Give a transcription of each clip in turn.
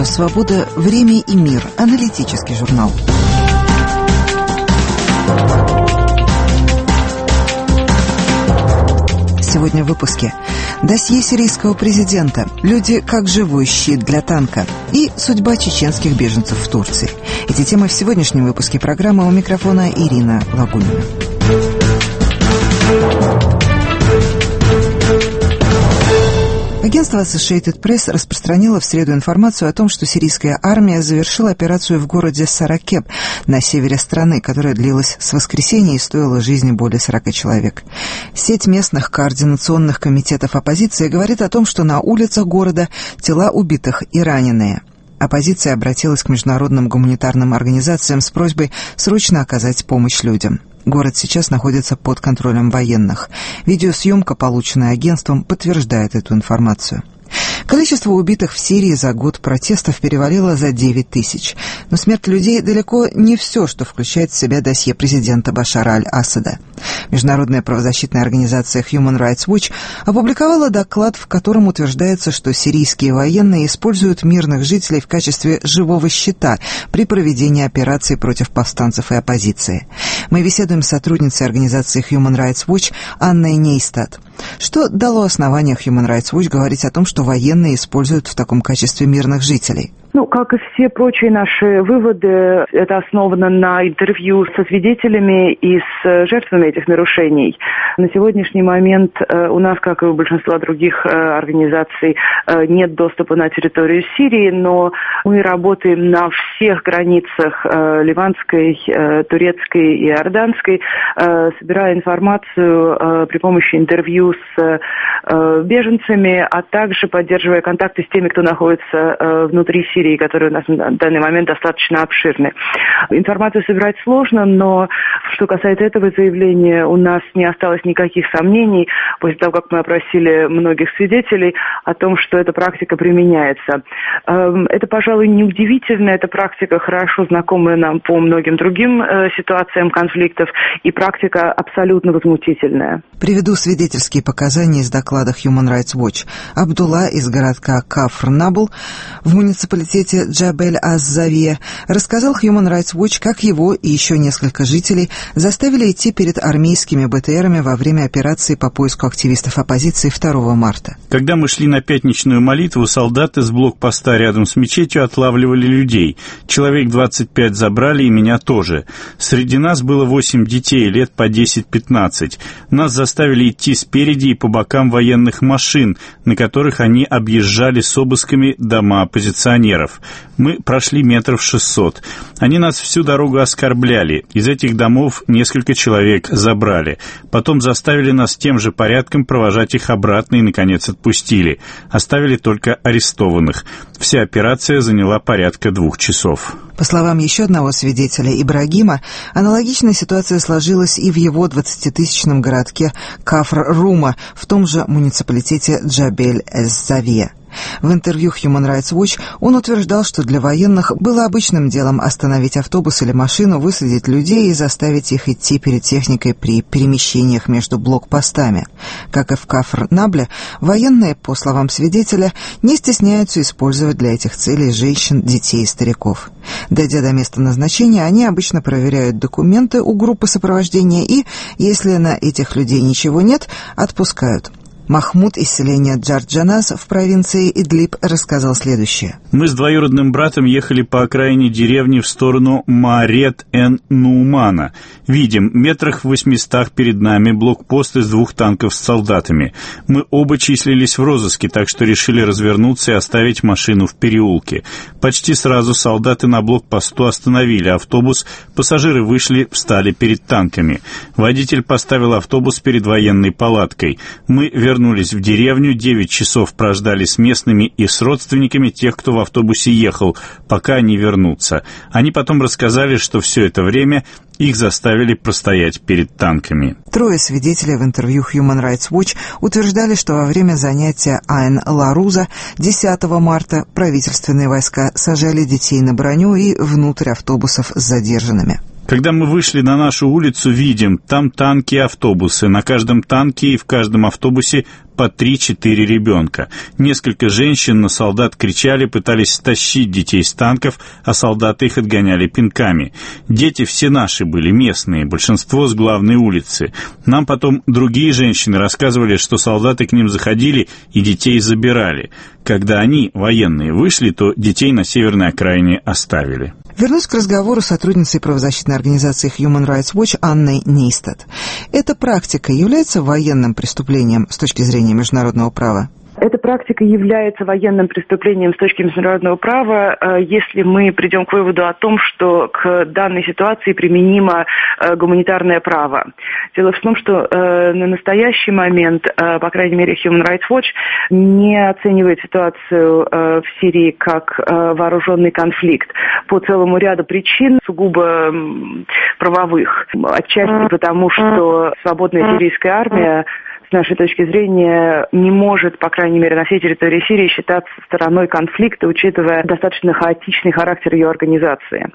«Свобода. Время и мир». Аналитический журнал. Сегодня в выпуске. Досье сирийского президента. Люди как живой щит для танка. И судьба чеченских беженцев в Турции. Эти темы в сегодняшнем выпуске программы. У микрофона Ирина Лагунина. Агентство Associated Press распространило в среду информацию о том, что сирийская армия завершила операцию в городе Саракеб на севере страны, которая длилась с воскресенья и стоила жизни более 40 человек. Сеть местных координационных комитетов оппозиции говорит о том, что на улицах города тела убитых и раненые. Оппозиция обратилась к международным гуманитарным организациям с просьбой срочно оказать помощь людям. Город сейчас находится под контролем военных. Видеосъемка, полученная агентством, подтверждает эту информацию. Количество убитых в Сирии за год протестов перевалило за 9 тысяч. Но смерть людей далеко не все, что включает в себя досье президента Башара аль-Асада. Международная правозащитная организация Human Rights Watch опубликовала доклад, в котором утверждается, что сирийские военные используют мирных жителей в качестве живого щита при проведении операций против повстанцев и оппозиции. Мы беседуем с сотрудницей организации Human Rights Watch Анной Нейстат. Что дало основание Human Rights Watch говорить о том, что военные используют в таком качестве мирных жителей? Как и все прочие наши выводы, это основано на интервью со свидетелями и с жертвами этих нарушений. На сегодняшний момент у нас, как и у большинства других организаций, нет доступа на территорию Сирии, но мы работаем на всех границах ливанской, турецкой и иорданской, собирая информацию при помощи интервью с беженцами, а также поддерживая контакты с теми, кто находится внутри Сирии, которые у нас на данный момент достаточно обширны. Информацию собирать сложно, но что касается этого заявления, у нас не осталось никаких сомнений после того, как мы опросили многих свидетелей о том, что эта практика применяется. Это, пожалуй, неудивительно, эта практика хорошо знакомая нам по многим другим ситуациям конфликтов, и практика абсолютно возмутительная. Приведу свидетельские показания из доклада Human Rights Watch. Абдулла из городка Кафр-Набл в муниципалитете Джабель-Аз-Завия рассказал Human Rights Watch, как его и еще несколько жителей заставили идти перед армейскими БТРами во время операции по поиску активистов оппозиции 2 марта. Когда мы шли на пятничную молитву, солдаты с блокпоста рядом с мечетью отлавливали людей. Человек 25 забрали, и меня тоже. Среди нас было 8 детей, лет по 10-15. Нас заставили идти спереди и по бокам военных машин, на которых они объезжали с обысками дома оппозиционеров. Мы прошли метров 600. Они нас всю дорогу оскорбляли. Из этих домов несколько человек забрали. Потом заставили нас тем же порядком провожать их обратно и, наконец, отпустили. Оставили только арестованных. Вся операция заняла порядка 2 часов. По словам еще одного свидетеля, Ибрагима, аналогичная ситуация сложилась и в его 20-тысячном городке Кафр-Рума, в том же муниципалитете Джабель-Эз-Завия. В интервью Human Rights Watch он утверждал, что для военных было обычным делом остановить автобус или машину, высадить людей и заставить их идти перед техникой при перемещениях между блокпостами. Как и в Кафр-Набле, военные, по словам свидетеля, не стесняются использовать для этих целей женщин, детей и стариков. Дойдя до места назначения, они обычно проверяют документы у группы сопровождения и, если на этих людей ничего нет, отпускают. Махмуд из селения Джарджанас в провинции Идлиб рассказал следующее. Мы с двоюродным братом ехали по окраине деревни в сторону Маарет-эн-Нумана. Видим, метрах в 800 перед нами блокпост из 2 танков с солдатами. Мы оба числились в розыске, так что решили развернуться и оставить машину в переулке. Почти сразу солдаты на блокпосту остановили автобус, пассажиры вышли, встали перед танками. Водитель поставил автобус перед военной палаткой. Мы вернулись в деревню, 9 часов прождали с местными и с родственниками тех, кто в автобусе ехал, пока они вернутся. Они потом рассказали, что все это время их заставили простоять перед танками. 3 свидетелей в интервью Human Rights Watch утверждали, что во время занятия Айн-Ларуза 10 марта правительственные войска сажали детей на броню и внутрь автобусов с задержанными. Когда мы вышли на нашу улицу, видим, там танки и автобусы. На каждом танке и в каждом автобусе по 3-4 ребенка. Несколько женщин на солдат кричали, пытались стащить детей с танков, а солдаты их отгоняли пинками. Дети все наши были, местные, большинство с главной улицы. Нам потом другие женщины рассказывали, что солдаты к ним заходили и детей забирали. Когда они, военные, вышли, то детей на северной окраине оставили. Вернусь к разговору с сотрудницей правозащитной организации Human Rights Watch Анной Нейстат. Эта практика является военным преступлением с точки зрения международного права? Эта практика является военным преступлением с точки международного права, если мы придем к выводу о том, что к данной ситуации применимо гуманитарное право. Дело в том, что на настоящий момент, по крайней мере, Human Rights Watch не оценивает ситуацию в Сирии как вооруженный конфликт по целому ряду причин, сугубо правовых. Отчасти потому, что свободная сирийская армия с нашей точки зрения, не может, по крайней мере, на всей территории Сирии считаться стороной конфликта, учитывая достаточно хаотичный характер ее организации.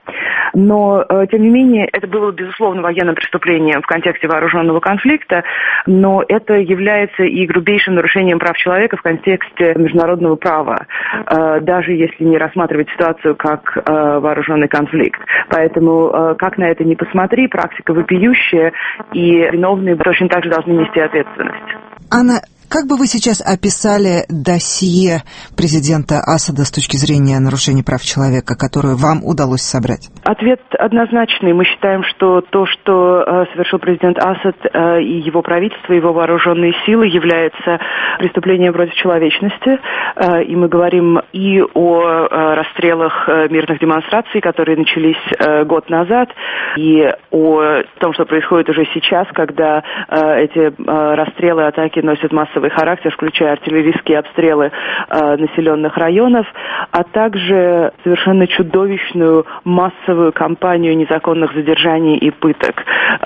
Но, тем не менее, это было, безусловно, военным преступлением в контексте вооруженного конфликта, но это является и грубейшим нарушением прав человека в контексте международного права, даже если не рассматривать ситуацию как вооруженный конфликт. Поэтому, как на это ни посмотри, практика вопиющая, и виновные точно так же должны нести ответственность. Анна, как бы вы сейчас описали досье президента Асада с точки зрения нарушений прав человека, которое вам удалось собрать? Ответ однозначный. Мы считаем, что то, что совершил президент Асад и его правительство, его вооруженные силы, является преступлением против человечности. И мы говорим и о расстрелах мирных демонстраций, которые начались год назад, и о том, что происходит уже сейчас, когда эти расстрелы, атаки носят массовый характер, включая артиллерийские обстрелы населенных районов, а также совершенно чудовищную массовую кампанию незаконных задержаний и пыток.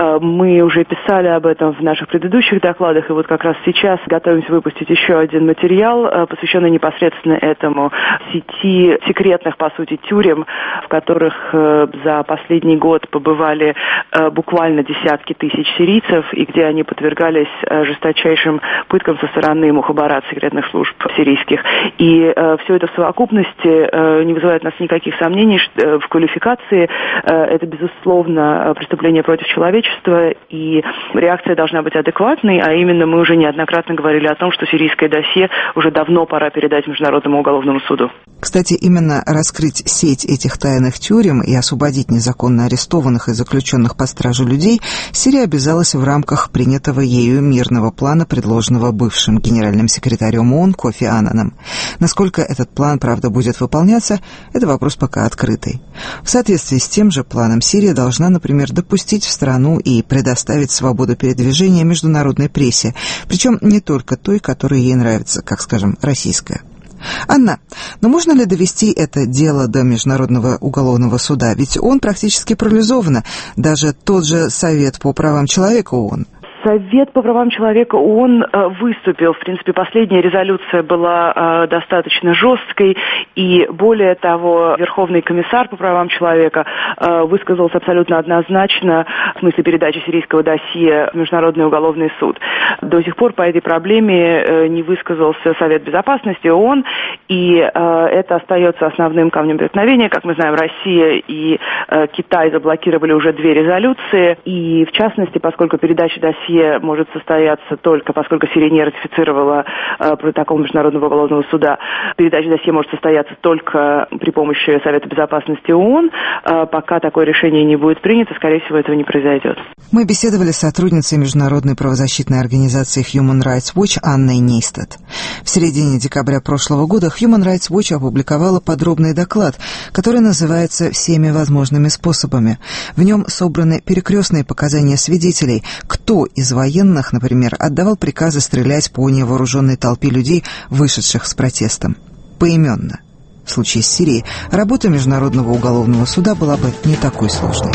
Мы уже писали об этом в наших предыдущих докладах, и вот как раз сейчас готовимся выпустить еще один материал, посвященный непосредственно этому, сети секретных, по сути, тюрем, в которых за последний год побывали буквально десятки тысяч сирийцев, и где они подвергались жесточайшим пыткам со стороны мухабарат секретных служб сирийских. И все это в совокупности не вызывает у нас никаких сомнений в квалификации. Это, безусловно, преступление против человечества, и реакция должна быть адекватной, а именно мы уже неоднократно говорили о том, что сирийское досье уже давно пора передать Международному уголовному суду. Кстати, именно раскрыть сеть этих тайных тюрем и освободить незаконно арестованных и заключенных под стражу людей Сирия обязалась в рамках принятого ею мирного плана, предложенного бывшим генеральным секретарем ООН Кофи Аннаном. Насколько этот план, правда, будет выполняться, это вопрос пока открытый. В соответствии с тем же планом Сирия должна, например, допустить в страну и предоставить свободу передвижения международной прессе, причем не только той, которая ей нравится, как, скажем, российская. Анна, но можно ли довести это дело до Международного уголовного суда? Ведь ООН практически парализовано, даже тот же Совет по правам человека ООН. Совет по правам человека ООН выступил. В принципе, последняя резолюция была достаточно жесткой, и более того, Верховный комиссар по правам человека высказался абсолютно однозначно в смысле передачи сирийского досье в Международный уголовный суд. До сих пор по этой проблеме не высказался Совет безопасности ООН, и это остается основным камнем преткновения. Как мы знаем, Россия и Китай заблокировали уже 2 резолюции, и в частности, поскольку передача досье может состояться только, поскольку Сирия не ратифицировала протокол Международного уголовного суда, передача досье может состояться только при помощи Совета безопасности ООН. Пока такое решение не будет принято, скорее всего, этого не произойдет. Мы беседовали с сотрудницей международной правозащитной организации Human Rights Watch Анной Нейстат. В середине декабря прошлого года Human Rights Watch опубликовала подробный доклад, который называется «Всеми возможными способами». В нем собраны перекрестные показания свидетелей, кто из военных, например, отдавал приказы стрелять по невооруженной толпе людей, вышедших с протестом. Поименно. В случае с Сирией работа Международного уголовного суда была бы не такой сложной.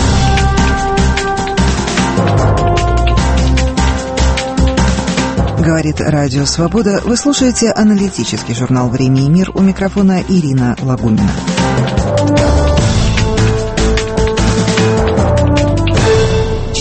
Говорит Радио Свобода. Вы слушаете аналитический журнал «Время и мир». У микрофона Ирина Лагунина.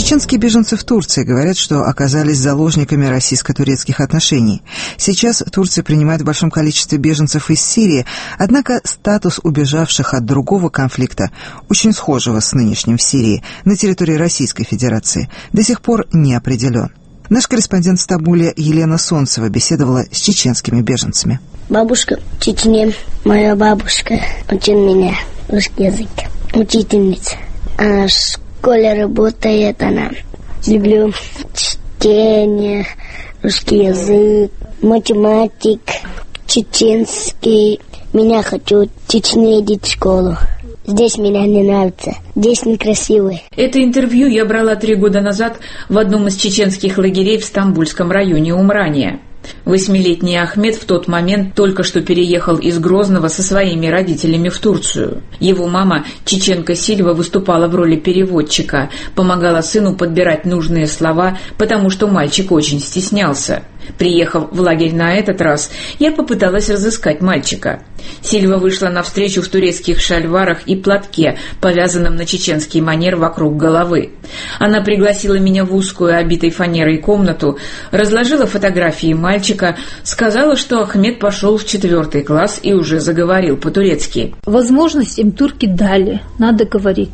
Чеченские беженцы в Турции говорят, что оказались заложниками российско-турецких отношений. Сейчас Турция принимает в большом количестве беженцев из Сирии, однако статус убежавших от другого конфликта, очень схожего с нынешним в Сирии, на территории Российской Федерации, до сих пор не определен. Наш корреспондент в Стамбуле Елена Солнцева беседовала с чеченскими беженцами. Бабушка в Чечне, моя бабушка учит меня русский язык, учительница. Она в школе работает, она люблю чтение, русский язык, математик, чеченский. Меня хочу в Чечне идти в школу. Здесь меня не нравится, здесь некрасиво. Это интервью я брала 3 года назад в одном из чеченских лагерей в Стамбульском районе Умрания. 8-летний Ахмед в тот момент только что переехал из Грозного со своими родителями в Турцию. Его мама, чеченка Сильва, выступала в роли переводчика, помогала сыну подбирать нужные слова, потому что мальчик очень стеснялся. Приехав в лагерь на этот раз, я попыталась разыскать мальчика. Сильва вышла навстречу в турецких шальварах и платке, повязанном на чеченский манер вокруг головы. Она пригласила меня в узкую, обитой фанерой комнату, разложила фотографии мальчика, сказала, что Ахмед пошел в 4 класс и уже заговорил по-турецки. Возможность им турки дали, надо говорить.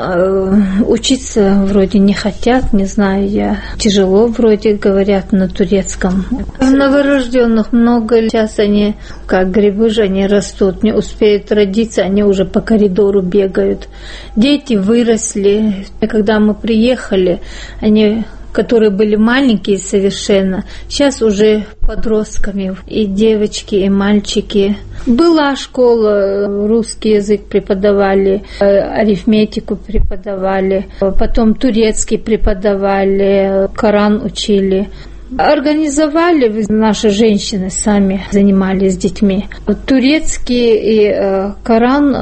Но учиться вроде не хотят, не знаю я. Тяжело вроде говорят на турецком. Новорожденных много, сейчас они, как грибы же, они растут, не успеют родиться, они уже по коридору бегают. Дети выросли. Когда мы приехали, они, которые были маленькие совершенно, сейчас уже подростками, и девочки, и мальчики. Была школа, русский язык преподавали, арифметику преподавали, потом турецкий преподавали, Коран учили. Организовали, наши женщины сами занимались с детьми. Турецкий и Коран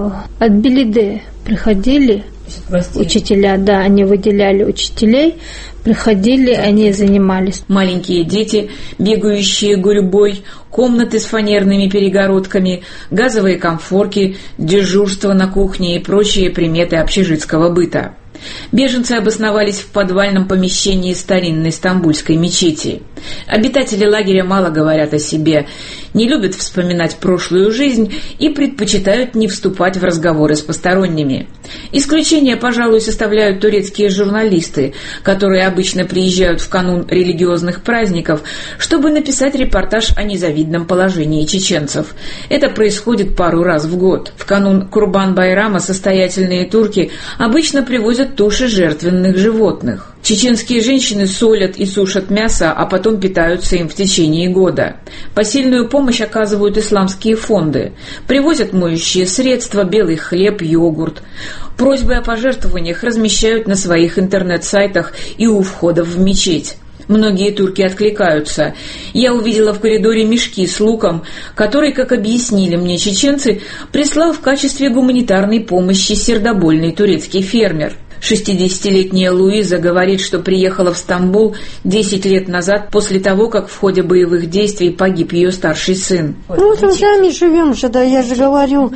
от Белиды приходили учителя, да, они выделяли учителей, приходили, они занимались. Маленькие дети, бегающие гурьбой, комнаты с фанерными перегородками, газовые комфорки, дежурство на кухне и прочие приметы общежитского быта. Беженцы обосновались в подвальном помещении старинной стамбульской мечети. Обитатели лагеря мало говорят о себе, не любят вспоминать прошлую жизнь и предпочитают не вступать в разговоры с посторонними. Исключение, пожалуй, составляют турецкие журналисты, которые обычно приезжают в канун религиозных праздников, чтобы написать репортаж о незавидном положении чеченцев. Это происходит пару раз в год. В канун Курбан-Байрама состоятельные турки обычно привозят туши жертвенных животных. Чеченские женщины солят и сушат мясо, а потом питаются им в течение года. Посильную помощь оказывают исламские фонды. Привозят моющие средства, белый хлеб, йогурт. Просьбы о пожертвованиях размещают на своих интернет-сайтах и у входов в мечеть. Многие турки откликаются. Я увидела в коридоре мешки с луком, который, как объяснили мне чеченцы, прислал в качестве гуманитарной помощи сердобольный турецкий фермер. 60-летняя Луиза говорит, что приехала в Стамбул 10 лет назад после того, как в ходе боевых действий погиб ее старший сын. Ну, там сами живем же, да, я же говорю.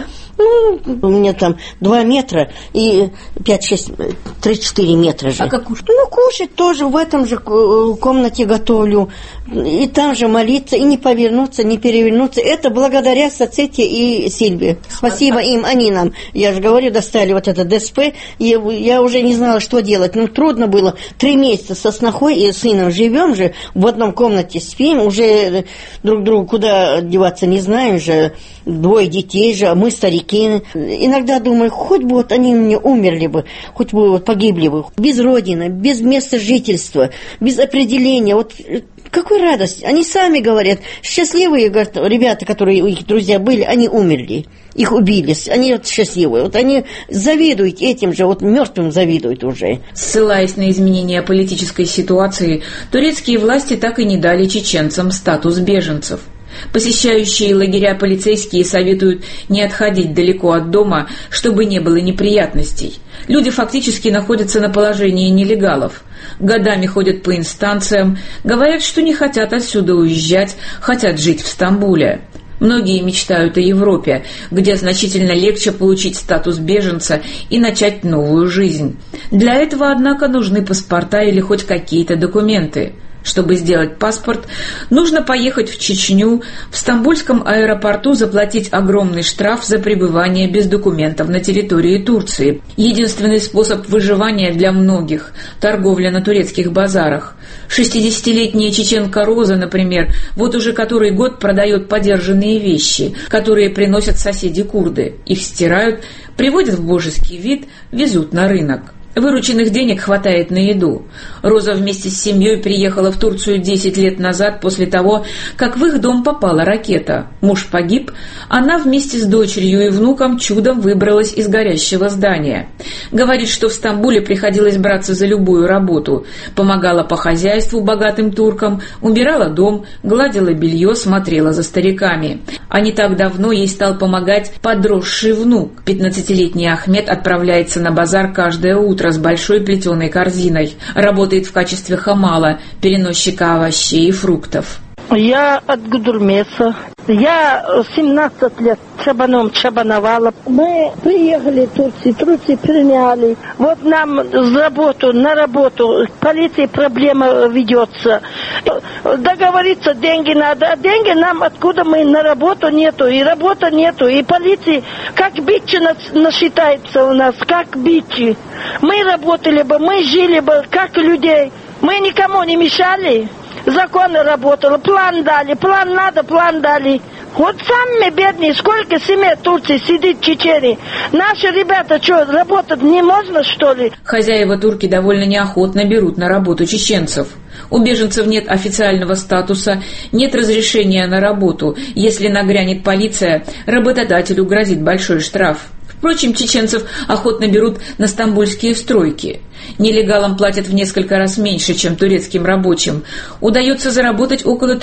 У меня там 2 метра и 5-6, 3-4 метра же. А как кушать? Кушать тоже в этом же комнате готовлю. И там же молиться, и не повернуться, не перевернуться. Это благодаря Сацете и Сильве. Спасибо им, они нам, я же говорю, достали вот это ДСП. И я уже не знала, что делать. Трудно было. 3 месяца со снохой и сыном живем же, в одном комнате спим, уже друг другу куда деваться не знаем же. 2 детей же, а мы старики. Иногда думаю, хоть бы вот они мне умерли бы, хоть бы вот погибли бы. Без родины, без места жительства, без определения. Вот какой радость. Они сами говорят, счастливые, говорят, ребята, которые у их друзья были, они умерли. Их убили, они вот счастливые. Вот они завидуют этим же, вот мертвым завидуют уже. Ссылаясь на изменения политической ситуации, турецкие власти так и не дали чеченцам статус беженцев. Посещающие лагеря полицейские советуют не отходить далеко от дома, чтобы не было неприятностей. Люди фактически находятся на положении нелегалов. Годами ходят по инстанциям, говорят, что не хотят отсюда уезжать, хотят жить в Стамбуле. Многие мечтают о Европе, где значительно легче получить статус беженца и начать новую жизнь. Для этого, однако, нужны паспорта или хоть какие-то документы. Чтобы сделать паспорт, нужно поехать в Чечню, в Стамбульском аэропорту заплатить огромный штраф за пребывание без документов на территории Турции. Единственный способ выживания для многих – торговля на турецких базарах. 60-летняя чеченка Роза, например, вот уже который год продает подержанные вещи, которые приносят соседи-курды. Их стирают, приводят в божеский вид, везут на рынок. Вырученных денег хватает на еду. Роза вместе с семьей приехала в Турцию 10 лет назад после того, как в их дом попала ракета. Муж погиб, она вместе с дочерью и внуком чудом выбралась из горящего здания. Говорит, что в Стамбуле приходилось браться за любую работу. Помогала по хозяйству богатым туркам, убирала дом, гладила белье, смотрела за стариками. А не так давно ей стал помогать подросший внук. 15-летний Ахмед отправляется на базар каждое утро с большой плетеной корзиной. Работает в качестве хамала, переносчика овощей и фруктов. Я от Гудурмеса. Я 17 лет чабановала. Мы приехали в Турцию приняли. Вот нам на работу. Полиции проблема ведется. Договориться деньги надо. А деньги нам откуда мы на работу нету. И работы нету. И полиции как бичи насчитается у нас. Как бичи. Мы работали бы, мы жили бы как людей. Мы никому не мешали. Законы работали, план дали, план надо, план дали. Вот сами бедные, сколько семей в Турции сидит в Чечении. Наши ребята что, работать не можно, что ли? Хозяева турки довольно неохотно берут на работу чеченцев. У беженцев нет официального статуса, нет разрешения на работу. Если нагрянет полиция, работодателю грозит большой штраф. Впрочем, чеченцев охотно берут на стамбульские стройки. Нелегалам платят в несколько раз меньше, чем турецким рабочим. Удается заработать около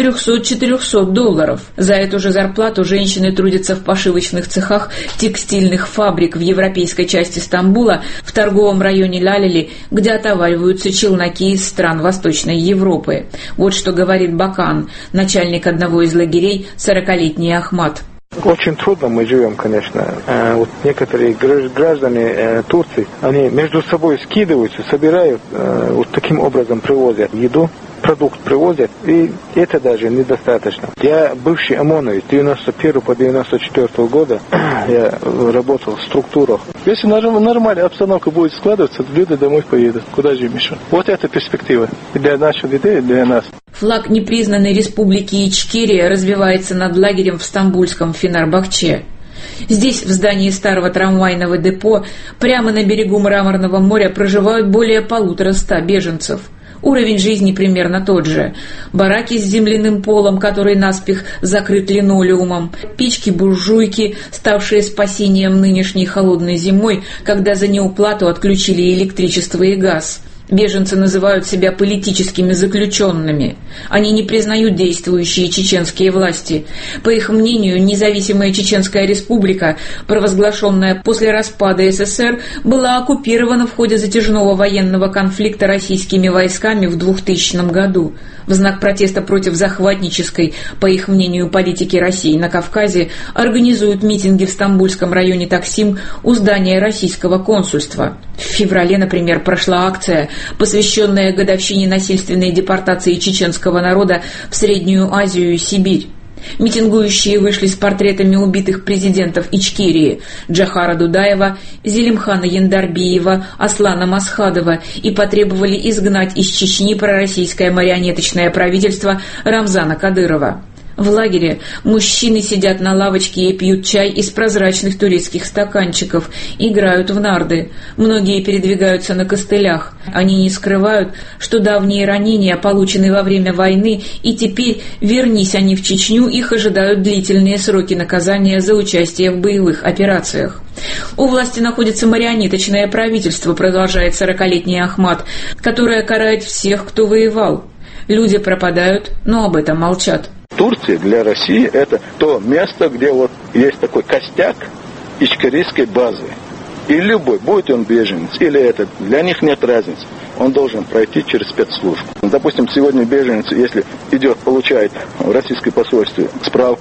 $300-400. За эту же зарплату женщины трудятся в пошивочных цехах текстильных фабрик в европейской части Стамбула, в торговом районе Лалили, где отовариваются челноки из стран Восточной Европы. Вот что говорит Бакан, начальник одного из лагерей, 40-летний Ахмат. Очень трудно мы живем, конечно. Вот некоторые граждане Турции, они между собой скидываются, собирают, вот таким образом привозят еду, продукт привозят, и это даже недостаточно. Я бывший ОМОНовец, 91 по 94 года я работал в структурах. Если нормальная обстановка будет складываться, люди домой поедут. Куда же им еще? Вот это перспектива для наших детей, для нас. Флаг непризнанной республики Ичкерия развивается над лагерем в стамбульском Фенербахче. Здесь, в здании старого трамвайного депо, прямо на берегу Мраморного моря проживают более 150 беженцев. Уровень жизни примерно тот же. Бараки с земляным полом, который наспех закрыт линолеумом, печки-буржуйки, ставшие спасением нынешней холодной зимой, когда за неуплату отключили электричество и газ. Беженцы называют себя политическими заключенными. Они не признают действующие чеченские власти. По их мнению, независимая Чеченская республика, провозглашенная после распада СССР, была оккупирована в ходе затяжного военного конфликта российскими войсками в 2000 году. В знак протеста против захватнической, по их мнению, политики России на Кавказе, организуют митинги в стамбульском районе Таксим у здания российского консульства. В феврале, например, прошла акция, посвященная годовщине насильственной депортации чеченского народа в Среднюю Азию и Сибирь. Митингующие вышли с портретами убитых президентов Ичкерии Джохара Дудаева, Зелимхана Яндарбиева, Аслана Масхадова и потребовали изгнать из Чечни пророссийское марионеточное правительство Рамзана Кадырова. В лагере мужчины сидят на лавочке и пьют чай из прозрачных турецких стаканчиков, играют в нарды. Многие передвигаются на костылях. Они не скрывают, что давние ранения получены во время войны, и теперь, вернись они в Чечню, их ожидают длительные сроки наказания за участие в боевых операциях. У власти находится марионеточное правительство, продолжает 40-летний Ахмат, которое карает всех, кто воевал. Люди пропадают, но об этом молчат. Турция для России это то место, где вот есть такой костяк ичкерийской базы. И любой, будет он беженец или это, для них нет разницы. Он должен пройти через спецслужбу. Допустим, сегодня беженец, если идет, получает в российское посольство справку,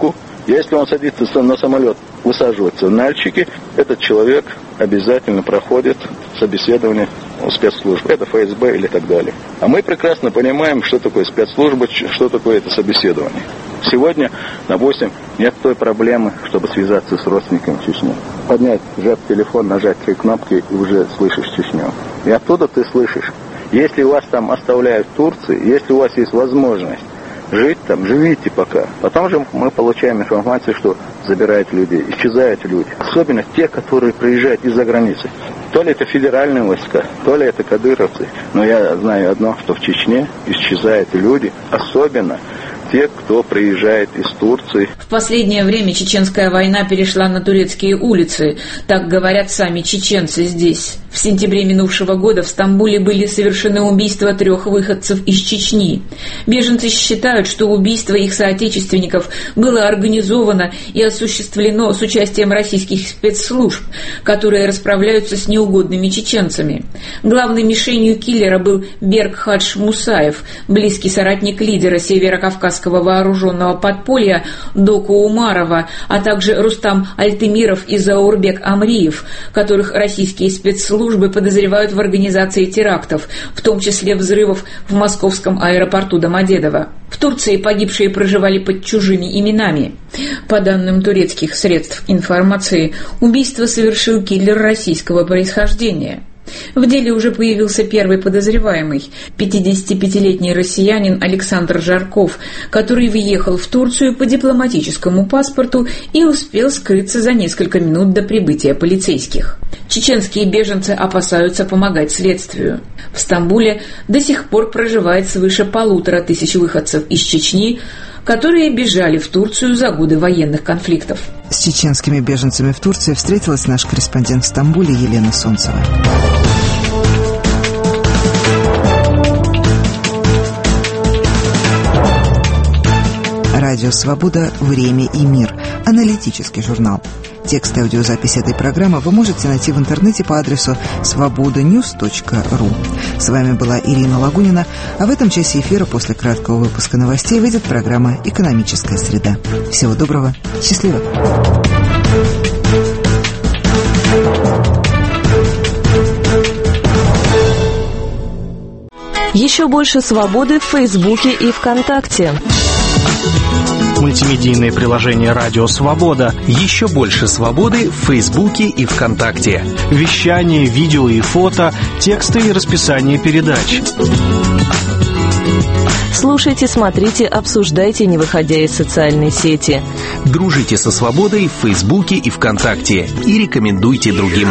Если он садится на самолет, высаживается в Нальчике, этот человек обязательно проходит собеседование у спецслужб. Это ФСБ или так далее. А мы прекрасно понимаем, что такое спецслужба, что такое это собеседование. Сегодня, допустим, нет той проблемы, чтобы связаться с родственниками в Чечне. Поднять телефон, нажать 3 кнопки и уже слышишь Чечню. И оттуда ты слышишь. Если вас там оставляют в Турции, если у вас есть возможность жить там, живите пока. Потом же мы получаем информацию, что забирают людей, исчезают люди. Особенно те, которые приезжают из-за границы. То ли это федеральные войска, то ли это кадыровцы. Но я знаю одно, что в Чечне исчезают люди, особенно те, кто приезжает из Турции. В последнее время чеченская война перешла на турецкие улицы, так говорят сами чеченцы здесь. В сентябре минувшего года в Стамбуле были совершены убийства 3 выходцев из Чечни. Беженцы считают, что убийство их соотечественников было организовано и осуществлено с участием российских спецслужб, которые расправляются с неугодными чеченцами. Главной мишенью киллера был Берк Хадж Мусаев, близкий соратник лидера северокавказского вооруженного подполья Доку Умарова, а также Рустам Альтемиров и Заурбек Амриев, которых российские спецслужбы подозревают в организации терактов, в том числе взрывов в московском аэропорту Домодедово. В Турции погибшие проживали под чужими именами. По данным турецких средств информации, убийство совершил киллер российского происхождения. В деле уже появился первый подозреваемый – 55-летний россиянин Александр Жарков, который въехал в Турцию по дипломатическому паспорту и успел скрыться за несколько минут до прибытия полицейских. Чеченские беженцы опасаются помогать следствию. В Стамбуле до сих пор проживает свыше 1500 выходцев из Чечни, которые бежали в Турцию за годы военных конфликтов. С чеченскими беженцами в Турции встретилась наш корреспондент в Стамбуле Елена Солнцева. Радио «Свобода. Время и мир». Аналитический журнал. Текст и аудиозапись этой программы вы можете найти в интернете по адресу svobodanews.ru. С вами была Ирина Лагунина, а в этом часе эфира после краткого выпуска новостей выйдет программа «Экономическая среда». Всего доброго, счастливо! Еще больше свободы в Фейсбуке и ВКонтакте. Мультимедийное приложение «Радио Свобода». Еще больше свободы в Фейсбуке и ВКонтакте. Вещание, видео и фото, тексты и расписание передач. Слушайте, смотрите, обсуждайте, не выходя из социальной сети. Дружите со свободой в Фейсбуке и ВКонтакте. И рекомендуйте другим.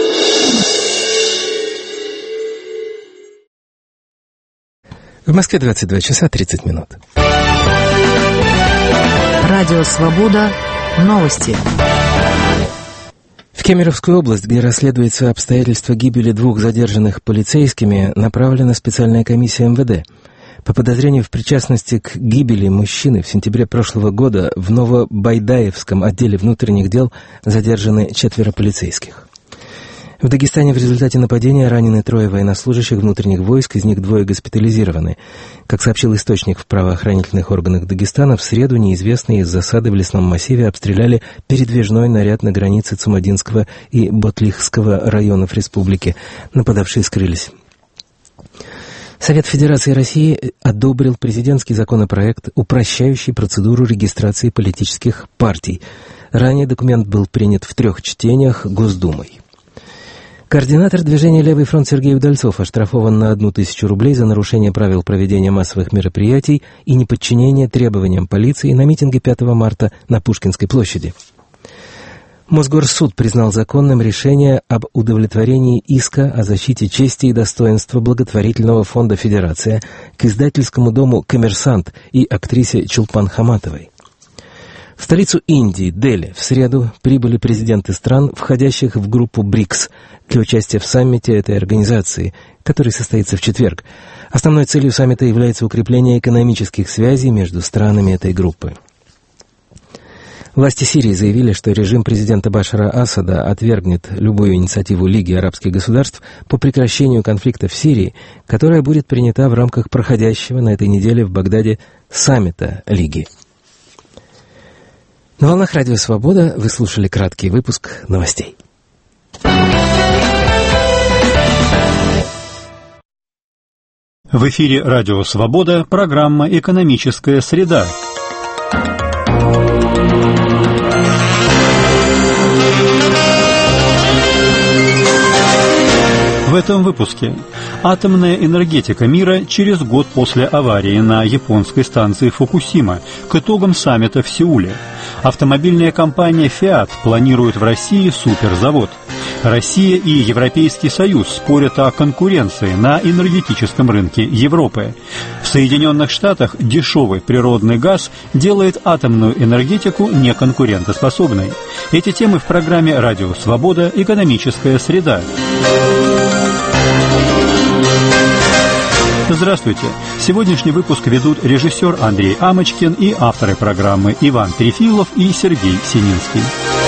В Москве 22 часа 30 минут. Радио «Свобода». Новости. В Кемеровскую область, где расследуется обстоятельства гибели 2 задержанных полицейскими, направлена специальная комиссия МВД. По подозрению в причастности к гибели мужчины в сентябре прошлого года в Новобайдаевском отделе внутренних дел задержаны 4 полицейских. В Дагестане в результате нападения ранены 3 военнослужащих внутренних войск, из них 2 госпитализированы. Как сообщил источник в правоохранительных органах Дагестана, в среду неизвестные из засады в лесном массиве обстреляли передвижной наряд на границе Цумадинского и Ботлихского районов республики. Нападавшие скрылись. Совет Федерации России одобрил президентский законопроект, упрощающий процедуру регистрации политических партий. Ранее документ был принят в 3 чтениях Госдумой. Координатор движения «Левый фронт» Сергей Удальцов оштрафован на 1000 рублей за нарушение правил проведения массовых мероприятий и неподчинение требованиям полиции на митинге 5 марта на Пушкинской площади. Мосгорсуд признал законным решение об удовлетворении иска о защите чести и достоинства благотворительного фонда «Федерация» к издательскому дому «Коммерсант» и актрисе Чулпан Хаматовой. В столицу Индии, Дели, в среду прибыли президенты стран, входящих в группу БРИКС, для участия в саммите этой организации, который состоится в четверг. Основной целью саммита является укрепление экономических связей между странами этой группы. Власти Сирии заявили, что режим президента Башара Асада отвергнет любую инициативу Лиги арабских государств по прекращению конфликта в Сирии, которая будет принята в рамках проходящего на этой неделе в Багдаде саммита Лиги. На волнах Радио Свобода вы слушали краткий выпуск новостей. В эфире Радио Свобода, программа «Экономическая среда». В этом выпуске. Атомная энергетика мира через год после аварии на японской станции Фукусима к итогам саммита в Сеуле. Автомобильная компания Fiat планирует в России суперзавод. Россия и Европейский Союз спорят о конкуренции на энергетическом рынке Европы. В Соединенных Штатах дешевый природный газ делает атомную энергетику неконкурентоспособной. Эти темы в программе «Радио Свобода. Экономическая среда». Здравствуйте! Сегодняшний выпуск ведут режиссер Андрей Амочкин и авторы программы Иван Трефилов и Сергей Сининский.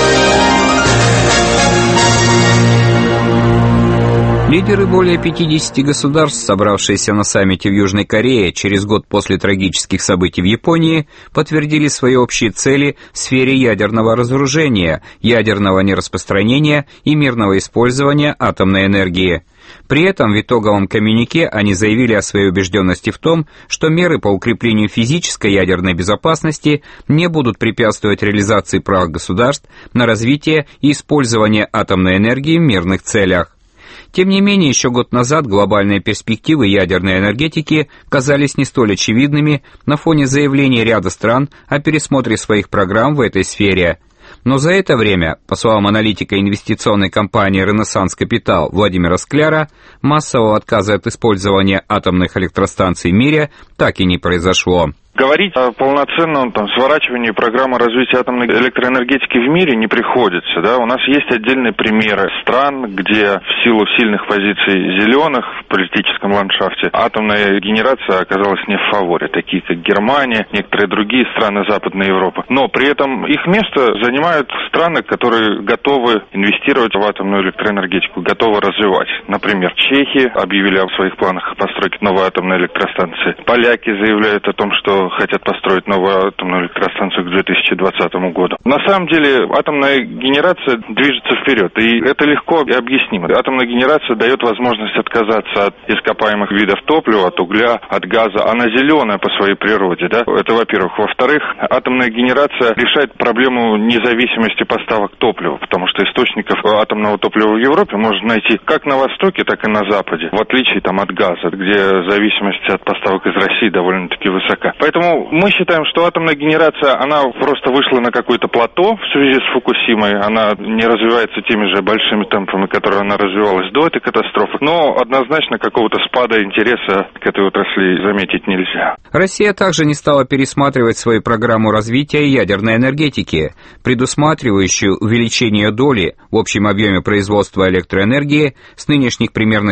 Лидеры более 50 государств, собравшиеся на саммите в Южной Корее через год после трагических событий в Японии, подтвердили свои общие цели в сфере ядерного разоружения, ядерного нераспространения и мирного использования атомной энергии. При этом в итоговом коммюнике они заявили о своей убежденности в том, что меры по укреплению физической ядерной безопасности не будут препятствовать реализации прав государств на развитие и использование атомной энергии в мирных целях. Тем не менее, еще год назад глобальные перспективы ядерной энергетики казались не столь очевидными на фоне заявлений ряда стран о пересмотре своих программ в этой сфере. Но за это время, по словам аналитика инвестиционной компании «Ренессанс Капитал» Владимира Скляра, массового отказа от использования атомных электростанций в мире так и не произошло. Говорить о полноценном сворачивании программы развития атомной электроэнергетики в мире не приходится. Да? У нас есть отдельные примеры стран, где в силу сильных позиций зеленых в политическом ландшафте атомная генерация оказалась не в фаворе, такие как Германия, некоторые другие страны Западной Европы. Но при этом их место занимают страны, которые готовы инвестировать в атомную электроэнергетику, готовы развивать. Например, чехи объявили о своих планах постройки новой атомной электростанции. Поляки заявляют о том, что хотят построить новую атомную электростанцию к 2020 году. На самом деле атомная генерация движется вперед, и это легко объяснимо. Атомная генерация дает возможность отказаться от ископаемых видов топлива, от угля, от газа. Она зеленая по своей природе, да? Это во-первых. Во-вторых, атомная генерация решает проблему независимости поставок топлива, потому что источников атомного топлива в Европе можно найти как на востоке, так и на западе, в отличие от газа, где зависимость от поставок из России довольно-таки высока. Поэтому мы считаем, что атомная генерация, она просто вышла на какое-то плато в связи с Фукусимой. Она не развивается теми же большими темпами, которые она развивалась до этой катастрофы. Но однозначно какого-то спада интереса к этой отрасли заметить нельзя. Россия также не стала пересматривать свою программу развития ядерной энергетики, предусматривающую увеличение доли в общем объеме производства электроэнергии с нынешних примерно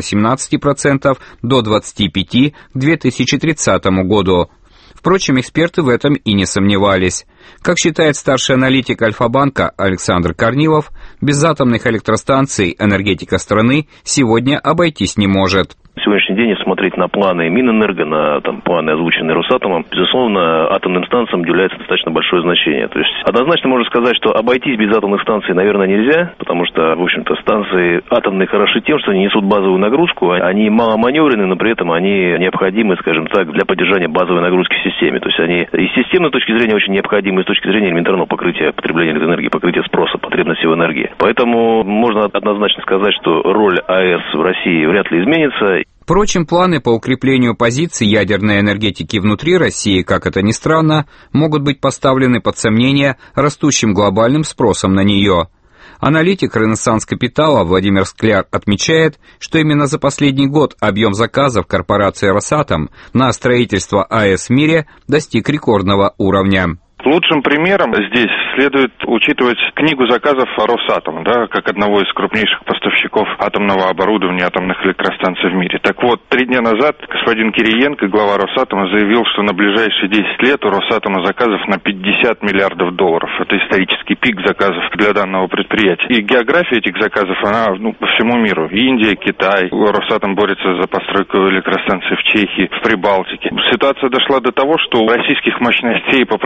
17% до 25% к 2030 году. Впрочем, эксперты в этом и не сомневались. Как считает старший аналитик Альфа-банка Александр Корнилов, без атомных электростанций энергетика страны сегодня обойтись не может. На сегодняшний день, если смотреть на планы Минэнерго, на планы, озвученные Росатомом, безусловно, атомным станциям уделяется достаточно большое значение. То есть однозначно можно сказать, что обойтись без атомных станций, наверное, нельзя, потому что, в общем-то, станции атомные хороши тем, что они несут базовую нагрузку, они маломаневренны, но при этом они необходимы, скажем так, для поддержания базовой нагрузки в системе. То есть они и с системной точки зрения очень необходимы, и с точки зрения элементарного покрытия потребления электроэнергии, покрытия спроса, потребности в энергии. Поэтому можно однозначно сказать, что роль АЭС в России вряд ли изменится. Впрочем, планы по укреплению позиций ядерной энергетики внутри России, как это ни странно, могут быть поставлены под сомнение растущим глобальным спросом на нее. Аналитик «Ренессанс Капитала» Владимир Скляр отмечает, что именно за последний год объем заказов корпорации «Росатом» на строительство АЭС в мире достиг рекордного уровня. Лучшим примером здесь следует учитывать книгу заказов Росатома, да, как одного из крупнейших поставщиков атомного оборудования, атомных электростанций в мире. Так вот, 3 дня назад господин Кириенко, глава Росатома, заявил, что на ближайшие 10 лет у Росатома заказов на $50 миллиардов. Это исторический пик заказов для данного предприятия. И география этих заказов, она по всему миру. Индия, Китай. Росатом борется за постройку электростанций в Чехии, в Прибалтике. Ситуация дошла до того, что у российских мощностей по производству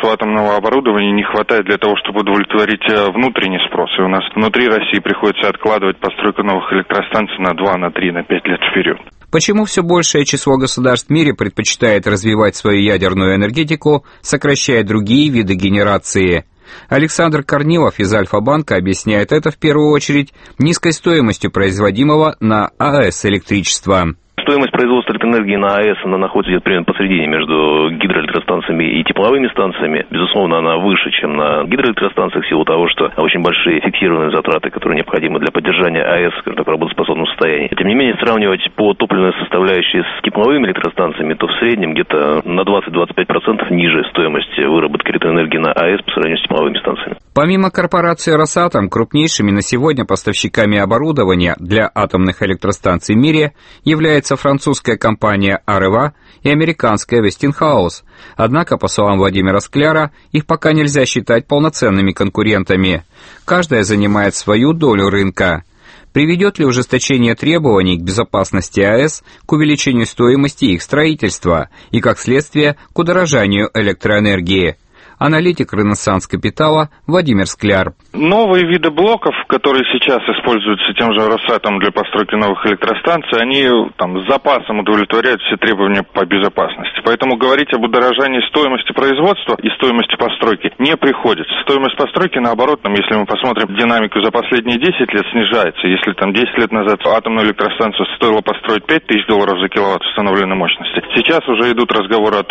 запасу атомного оборудования не хватает для того, чтобы удовлетворить внутренний спрос. И у нас внутри России приходится откладывать постройку новых электростанций на 2, на 3, на 5 лет вперед. Почему все большее число государств в мире предпочитает развивать свою ядерную энергетику, сокращая другие виды генерации? Александр Корнилов из Альфа-банка объясняет это в первую очередь низкой стоимостью производимого на АЭС электричества. Стоимость производства электроэнергии на АЭС, она находится где-то примерно посередине между гидроэлектростанциями и тепловыми станциями. Безусловно, она выше, чем на гидроэлектростанциях в силу того, что очень большие фиксированные затраты, которые необходимы для поддержания АЭС в работоспособном состоянии. Тем не менее, сравнивать по топливной составляющей с тепловыми электростанциями, то в среднем где-то на 20-25% ниже стоимость выработки электроэнергии на АЭС по сравнению с тепловыми станциями. Помимо корпорации «Росатом», крупнейшими на сегодня поставщиками оборудования для атомных электростанций в мире является французская компания Areva и американская Westinghouse. Однако, по словам Владимира Скляра, их пока нельзя считать полноценными конкурентами. Каждая занимает свою долю рынка. Приведет ли ужесточение требований к безопасности АЭС к увеличению стоимости их строительства и, как следствие, к удорожанию электроэнергии? Аналитик «Ренессанс Капитала» Владимир Скляр. Новые виды блоков, которые сейчас используются тем же Росатом для постройки новых электростанций, они с запасом удовлетворяют все требования по безопасности. Поэтому говорить об удорожании стоимости производства и стоимости постройки не приходится. Стоимость постройки, наоборот, если мы посмотрим динамику за последние 10 лет, снижается. Если 10 лет назад атомную электростанцию стоило построить $5000 за киловатт установленной мощности, сейчас уже идут разговоры о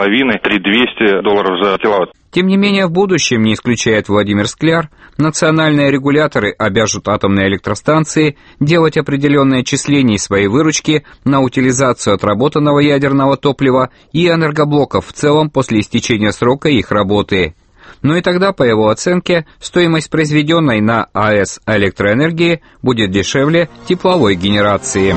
$3,5–3,200 за киловатт. Тем не менее, в будущем, не исключает Владимир Скляр, национальные регуляторы обяжут атомные электростанции делать определенные отчисления из своей выручки на утилизацию отработанного ядерного топлива и энергоблоков в целом после истечения срока их работы. Но и тогда, по его оценке, стоимость произведенной на АЭС электроэнергии будет дешевле тепловой генерации.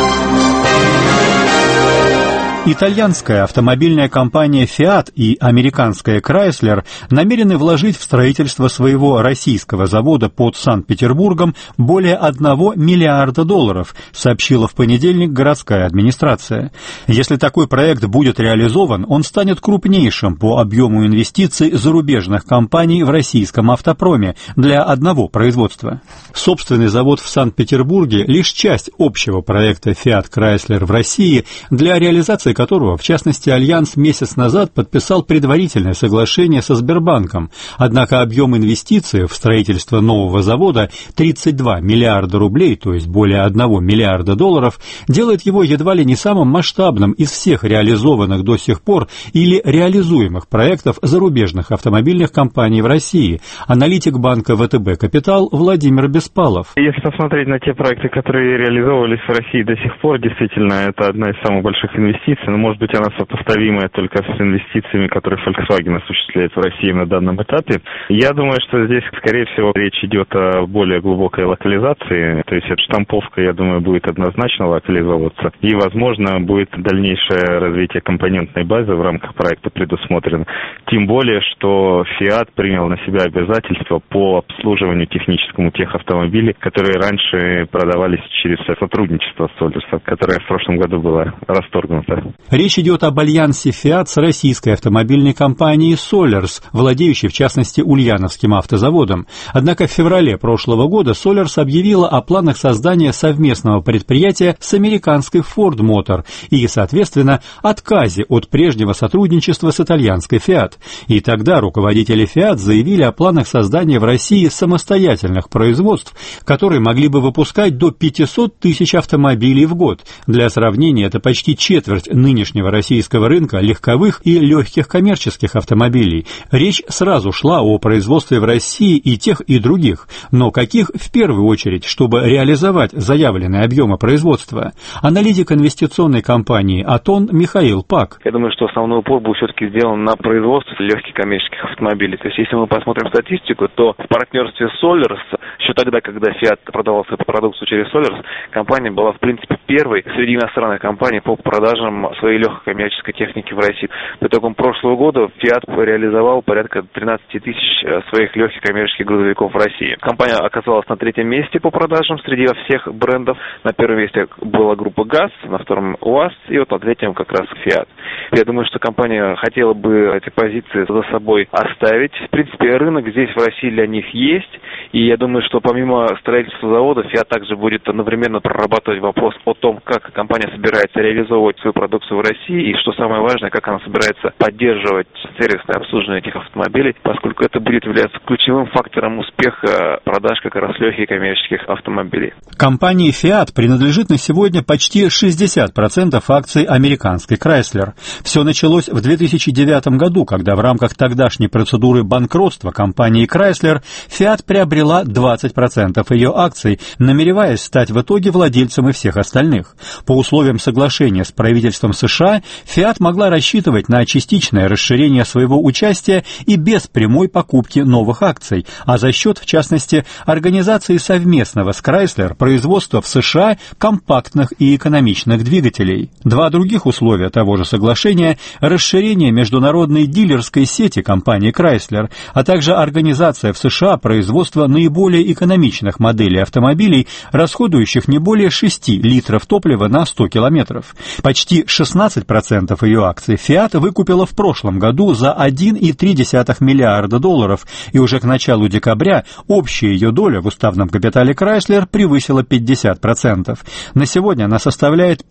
Итальянская автомобильная компания Fiat и американская Chrysler намерены вложить в строительство своего российского завода под Санкт-Петербургом более $1 миллиарда, сообщила в понедельник городская администрация. Если такой проект будет реализован, он станет крупнейшим по объему инвестиций зарубежных компаний в российском автопроме для одного производства. Собственный завод в Санкт-Петербурге – лишь часть общего проекта Fiat Chrysler в России, для реализации которого, в частности, Альянс месяц назад подписал предварительное соглашение со Сбербанком. Однако объем инвестиций в строительство нового завода 32 миллиарда рублей, то есть более $1 миллиарда, делает его едва ли не самым масштабным из всех реализованных до сих пор или реализуемых проектов зарубежных автомобильных компаний в России. Аналитик банка ВТБ «Капитал» Владимир Беспалов. Если посмотреть на те проекты, которые реализовывались в России до сих пор, действительно, это одна из самых больших инвестиций. Но, может быть, она сопоставимая только с инвестициями, которые Volkswagen осуществляет в России на данном этапе. Я думаю, что здесь, скорее всего, речь идет о более глубокой локализации. То есть эта штамповка, я думаю, будет однозначно локализовываться. И, возможно, будет дальнейшее развитие компонентной базы в рамках проекта предусмотрено. Тем более, что Fiat принял на себя обязательства по обслуживанию техническому тех автомобилей, которые раньше продавались через сотрудничество с Солярсом, которое в прошлом году было расторгнуто. Речь идет об альянсе Fiat с российской автомобильной компанией Solars, владеющей в частности Ульяновским автозаводом. Однако в феврале прошлого года Solars объявила о планах создания совместного предприятия с американской Ford Motor и, соответственно, отказе от прежнего сотрудничества с итальянской Fiat. И тогда руководители Fiat заявили о планах создания в России самостоятельных производств, которые могли бы выпускать до 500 тысяч автомобилей в год. Для сравнения, это почти четверть нынешнего российского рынка легковых и легких коммерческих автомобилей. Речь сразу шла о производстве в России и тех, и других. Но каких в первую очередь, чтобы реализовать заявленные объемы производства? Аналитик инвестиционной компании «Атон» Михаил Пак. Я думаю, что основной упор был все-таки сделан на производство легких коммерческих автомобилей. То есть, если мы посмотрим статистику, то в партнерстве с Solars, еще тогда, когда Fiat продавал свою продукцию через Solars, компания была, в принципе, первой среди иностранных компаний по продажам своей легкой коммерческой техники в России. По итогам прошлого года Fiat реализовал порядка 13 тысяч своих легких коммерческих грузовиков в России. Компания оказалась на 3-м месте по продажам среди всех брендов. На 1-м месте была группа ГАЗ, на 2-м УАЗ и вот на 3-м как раз Fiat. Я думаю, что компания хотела бы эти позиции за собой оставить. В принципе, рынок здесь в России для них есть. И я думаю, что помимо строительства завода, Fiat также будет одновременно прорабатывать вопрос о том, как компания собирается реализовывать свою продукцию в России и, что самое важное, как она собирается поддерживать сервисное обслуживание этих автомобилей, поскольку это будет являться ключевым фактором успеха продаж как раз легких коммерческих автомобилей. Компании Fiat принадлежит на сегодня почти 60% акций американской Chrysler. Все началось в 2009 году, когда в рамках тогдашней процедуры банкротства компании Chrysler Fiat приобрела 20% ее акций, намереваясь стать в итоге владельцем и всех остальных. По условиям соглашения с правительством США, Fiat могла рассчитывать на частичное расширение своего участия и без прямой покупки новых акций, а за счет, в частности, организации совместного с Chrysler производства в США компактных и экономичных двигателей. Два других условия того же соглашения – расширение международной дилерской сети компании Chrysler, а также организация в США производства наиболее экономичных моделей автомобилей, расходующих не более 6 литров топлива на 100 километров. Почти 16% ее акций Fiat выкупила в прошлом году за $1,3 миллиарда, и уже к началу декабря общая ее доля в уставном капитале Chrysler превысила 50%. На сегодня она составляет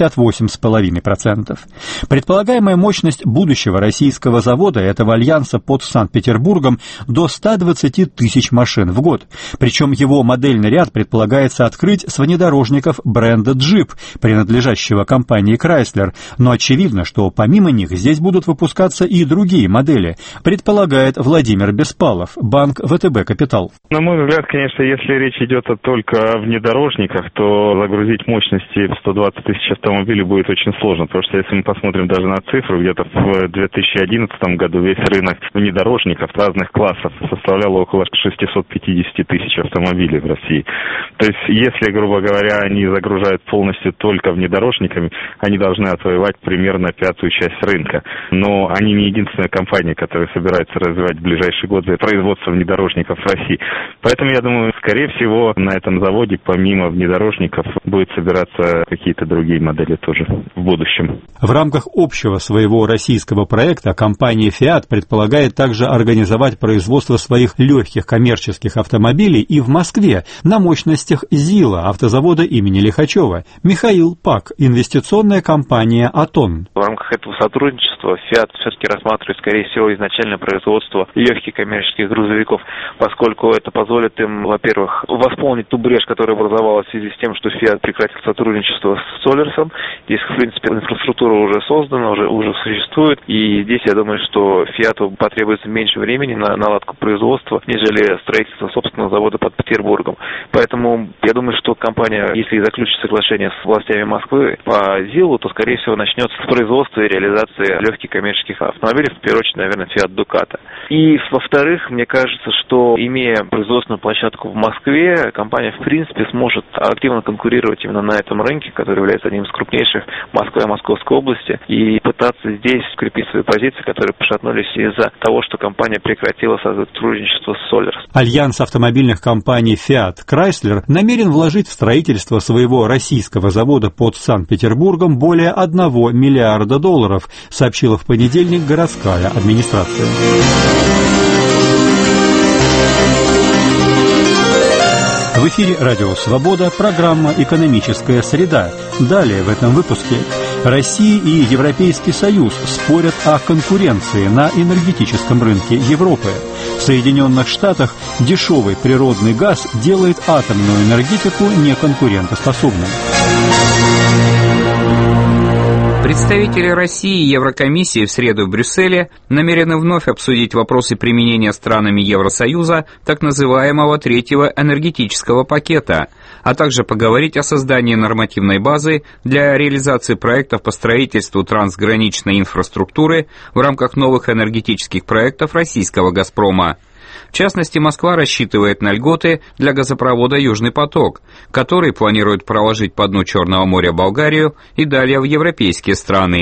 58,5%. Предполагаемая мощность будущего российского завода этого альянса под Санкт-Петербургом до 120 тысяч машин в год. Причем его модельный ряд предполагается открыть с внедорожников бренда Jeep, принадлежащего компании Chrysler, но очевидно, что помимо них здесь будут выпускаться и другие модели, предполагает Владимир Беспалов, банк ВТБ Капитал. На мой взгляд, конечно, если речь идет только о внедорожниках, то загрузить мощности в 120 тысяч автомобилей будет очень сложно, потому что если мы посмотрим даже на цифру, где-то в 2011 году весь рынок внедорожников разных классов составлял около 650 тысяч автомобилей в России. То есть, если, грубо говоря, они загружают полностью только внедорожниками, они должны отвоевать примерно 1/5 часть рынка. Но они не единственная компания, которая собирается развивать в ближайшие годы производство внедорожников в России. Поэтому, я думаю, скорее всего, на этом заводе, помимо внедорожников, будут собираться какие-то другие модели тоже в будущем. В рамках общего своего российского проекта компания Fiat предполагает также организовать производство своих легких коммерческих автомобилей и в Москве на мощностях ЗИЛа, автозавода имени Лихачева. Михаил Пак, инвестиционная компания «Атон». В рамках этого сотрудничества Fiat все-таки рассматривает, скорее всего, изначально производство легких коммерческих грузовиков, поскольку это позволит им, во-первых, восполнить ту брешь, которая образовалась в связи с тем, что Fiat прекратил сотрудничество с Солярсом. Здесь, в принципе, инфраструктура уже создана, уже существует, и здесь, я думаю, что Fiat потребуется меньше времени на наладку производства, нежели строительство собственного завода под Петербургом. Поэтому я думаю, что компания, если заключит соглашение с властями Москвы по ЗИЛу, то, скорее всего, начнется с производства и реализации легких коммерческих автомобилей, в первую очередь, наверное, Fiat Ducato. И, во-вторых, мне кажется, что, имея производственную площадку в Москве, компания, в принципе, сможет активно конкурировать именно на этом рынке, который является одним из крупнейших Москвы и Московской области, и пытаться здесь скрепить свои позиции, которые пошатнулись из-за того, что компания прекратила сотрудничество с Solars. Альянс автомобильных компаний Fiat Chrysler намерен вложить в строительство своего российского завода под Санкт-Петербургом более $1 миллиарда, сообщила в понедельник городская администрация. В эфире «Радио Свобода», программа «Экономическая среда». Далее в этом выпуске. Россия и Европейский Союз спорят о конкуренции на энергетическом рынке Европы. В Соединенных Штатах дешевый природный газ делает атомную энергетику неконкурентоспособной. Представители России и Еврокомиссии в среду в Брюсселе намерены вновь обсудить вопросы применения странами Евросоюза так называемого третьего энергетического пакета, а также поговорить о создании нормативной базы для реализации проектов по строительству трансграничной инфраструктуры в рамках новых энергетических проектов российского «Газпрома». В частности, Москва рассчитывает на льготы для газопровода «Южный поток», который планирует проложить по дну Черного моря Болгарию и далее в европейские страны.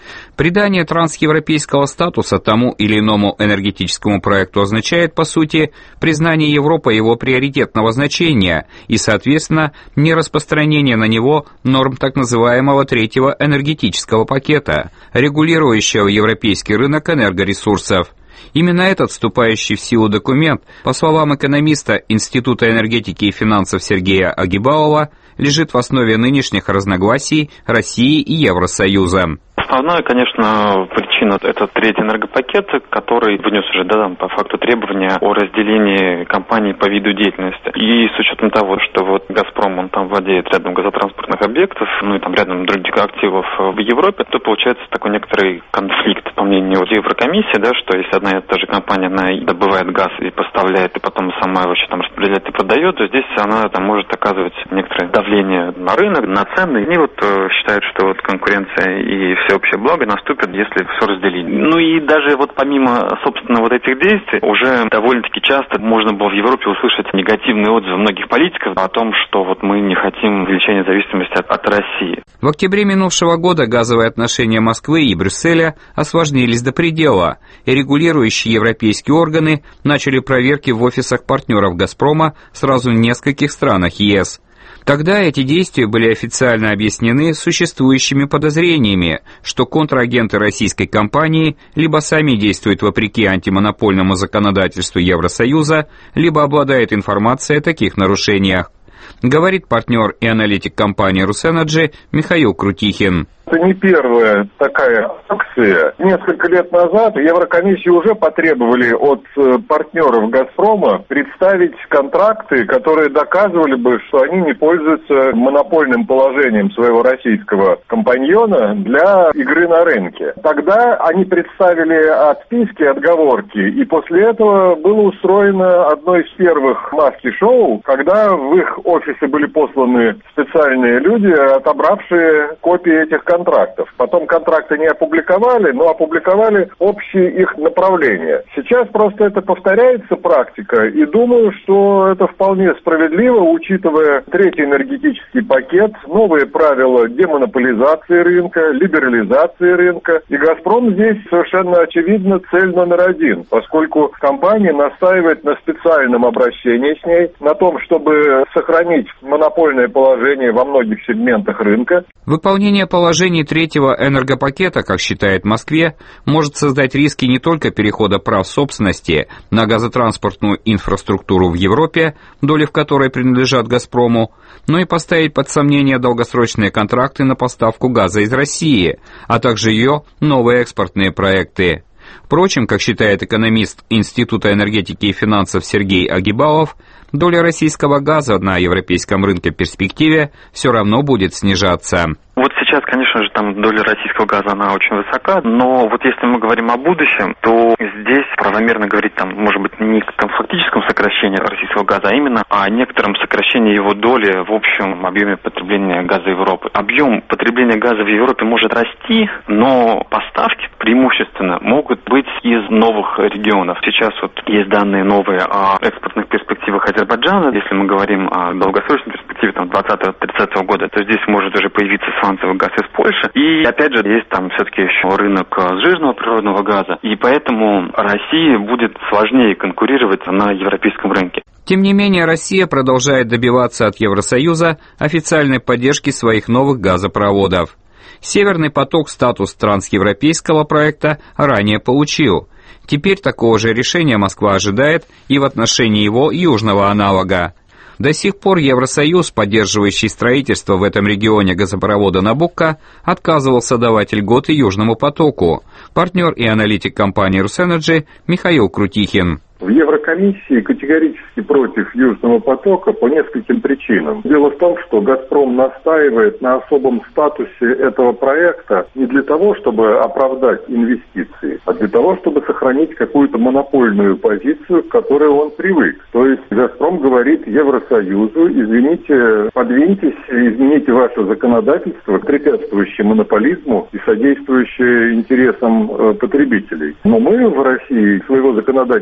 Придание трансевропейского статуса тому или иному энергетическому проекту означает, по сути, признание Европы его приоритетного значения и, соответственно, нераспространение на него норм так называемого третьего энергетического пакета, регулирующего европейский рынок энергоресурсов. Именно этот вступающий в силу документ, по словам экономиста Института энергетики и финансов Сергея Агибалова, лежит в основе нынешних разногласий России и Евросоюза. Основная, конечно, причина – это третий энергопакет, который внес уже, по факту требования о разделении компаний по виду деятельности. И с учетом того, что вот «Газпром», он там владеет рядом газотранспортных объектов, и там рядом других активов в Европе, то получается такой некоторый конфликт, по мнению Еврокомиссии, что если одна и та же компания, она добывает газ и поставляет, и потом сама его еще там распределяет и продает, то здесь она там может оказывать некоторое давление на рынок, на цены. И вот считают, что вот конкуренция и всеобщее благо наступит, если все разделить. И даже вот помимо, собственно, вот этих действий, уже довольно-таки часто можно было в Европе услышать негативные отзывы многих политиков о том, что вот мы не хотим увеличения зависимости от России. В октябре минувшего года газовые отношения Москвы и Брюсселя осложнились до предела, и регулирующие европейские органы начали проверки в офисах партнеров «Газпрома» сразу в нескольких странах ЕС. Тогда эти действия были официально объяснены существующими подозрениями, что контрагенты российской компании либо сами действуют вопреки антимонопольному законодательству Евросоюза, либо обладают информацией о таких нарушениях. Говорит партнер и аналитик компании «Русэнерджи» Михаил Крутихин. Это не первая такая акция. Несколько лет назад Еврокомиссии уже потребовали от партнеров «Газпрома» представить контракты, которые доказывали бы, что они не пользуются монопольным положением своего российского компаньона для игры на рынке. Тогда они представили отписки, отговорки, и после этого было устроено одно из первых маски-шоу, когда в их офисы были посланы специальные люди, отобравшие копии этих контрактов. Потом контракты не опубликовали, но опубликовали общие их направления. Сейчас просто это повторяется практика, и думаю, что это вполне справедливо, учитывая третий энергетический пакет, новые правила демонополизации рынка, либерализации рынка. И «Газпром» здесь совершенно очевидно цель номер один, поскольку компания настаивает на специальном обращении с ней, на том, чтобы сохранить монопольное положение во многих сегментах рынка. Выполнение положений третьего энергопакета, как считает в Москве, может создать риски не только перехода прав собственности на газотранспортную инфраструктуру в Европе, доли в которой принадлежат «Газпрому», но и поставить под сомнение долгосрочные контракты на поставку газа из России, а также ее новые экспортные проекты. Впрочем, как считает экономист Института энергетики и финансов Сергей Агибалов, доля российского газа на европейском рынке в перспективе все равно будет снижаться. Вот сейчас, конечно же, там доля российского газа, она очень высока, но вот если мы говорим о будущем, то здесь правомерно говорить, может быть, не о фактическом сокращении российского газа, а именно о некотором сокращении его доли в общем объеме потребления газа Европы. Объем потребления газа в Европе может расти, но поставки преимущественно могут быть из новых регионов. Сейчас вот есть данные новые о экспортных перспективах Азербайджана. Если мы говорим о долгосрочной перспективе 20-30 года, то здесь может уже появиться сланцевый газ из Польши. И опять же, есть там все-таки еще рынок сжиженного природного газа. И поэтому России будет сложнее конкурировать на европейском рынке. Тем не менее, Россия продолжает добиваться от Евросоюза официальной поддержки своих новых газопроводов. «Северный поток» статус трансевропейского проекта ранее получил. Теперь такого же решения Москва ожидает и в отношении его южного аналога. До сих пор Евросоюз, поддерживающий строительство в этом регионе газопровода «Набукко», отказывался давать льготы Южному потоку. Партнер и аналитик компании «Русэнерджи» Михаил Крутихин. В Еврокомиссии категорически против Южного потока по нескольким причинам. Дело в том, что «Газпром» настаивает на особом статусе этого проекта не для того, чтобы оправдать инвестиции, а для того, чтобы сохранить какую-то монопольную позицию, к которой он привык. То есть «Газпром» говорит Евросоюзу: извините, подвиньтесь, измените ваше законодательство, препятствующее монополизму и содействующее интересам потребителей. Но мы в России своего законодательства менять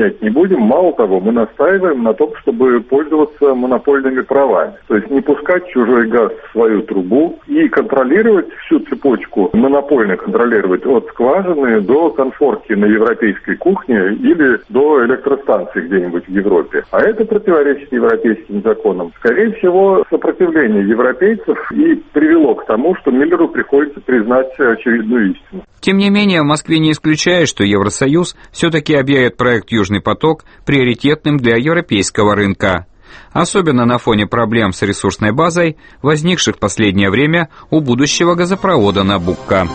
менять не будем. Мало того, мы настаиваем на том, чтобы пользоваться монопольными правами. То есть не пускать чужой газ в свою трубу и контролировать всю цепочку, монопольно контролировать от скважины до конфорки на европейской кухне или до электростанции где-нибудь в Европе. А это противоречит европейским законам. Скорее всего, сопротивление европейцев и привело к тому, что Миллеру приходится признать очевидную истину. Тем не менее, в Москве не исключает, что Евросоюз все-таки объявит проект «Южный поток» приоритетным для европейского рынка. Особенно на фоне проблем с ресурсной базой, возникших в последнее время у будущего газопровода «Набукко».